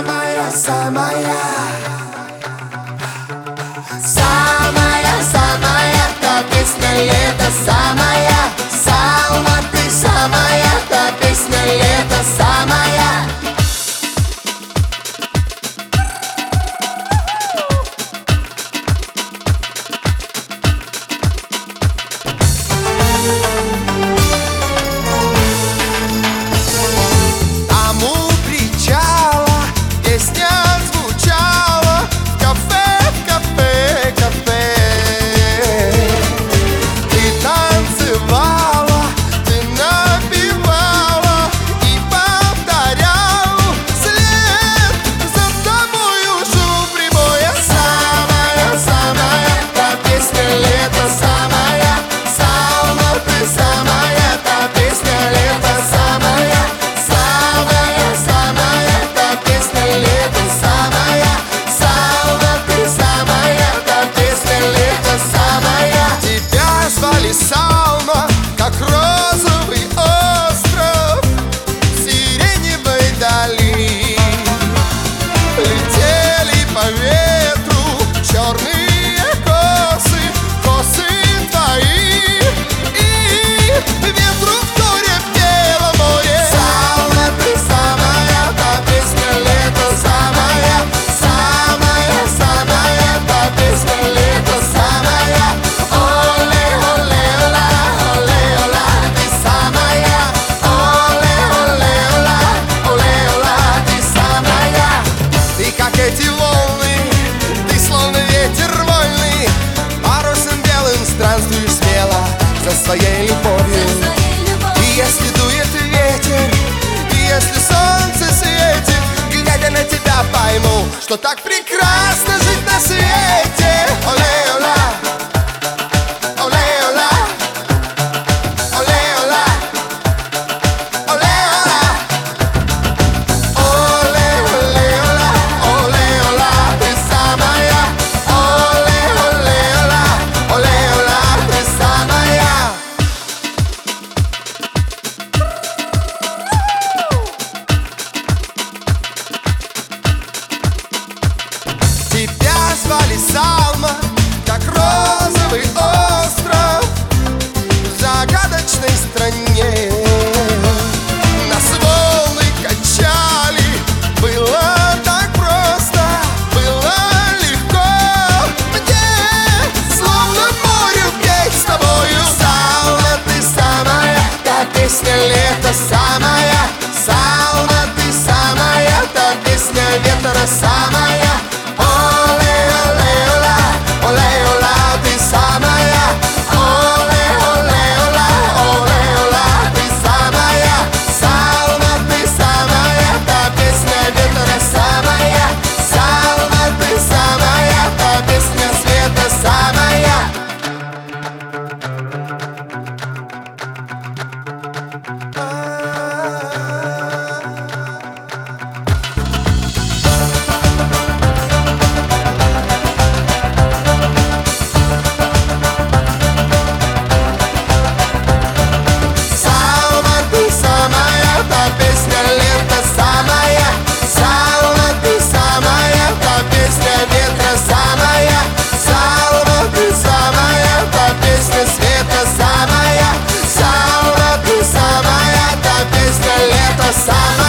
самая, самая, самая, самая, та песня лета, самая, Салма, ты самая, та песня лета, самая. Салма, как розовый остров в сиреневой дали. Летели по ветру черные косы, косы твои, и ветру вторя пело море. Салма, ты самая, та песня лета, самая, самая, самая, та песня лета, самая. Эти волны, ты словно ветер вольный, парусом белым странствуешь смело за своей любовью. И если дует ветер, и если солнце светит, глядя на тебя пойму, что так прекрасно жить на свете. Оле-ола, оле-ола, оле-ола, оле-ола. Тебя звали Салма, как розовый остров в загадочной стране. Нас волны качали, было так просто, было легко. Мне словно в морю петь с тобою. Салма, ты самая, та песня лета, самая, Салма, ты самая, та песня ветра, самая. Самая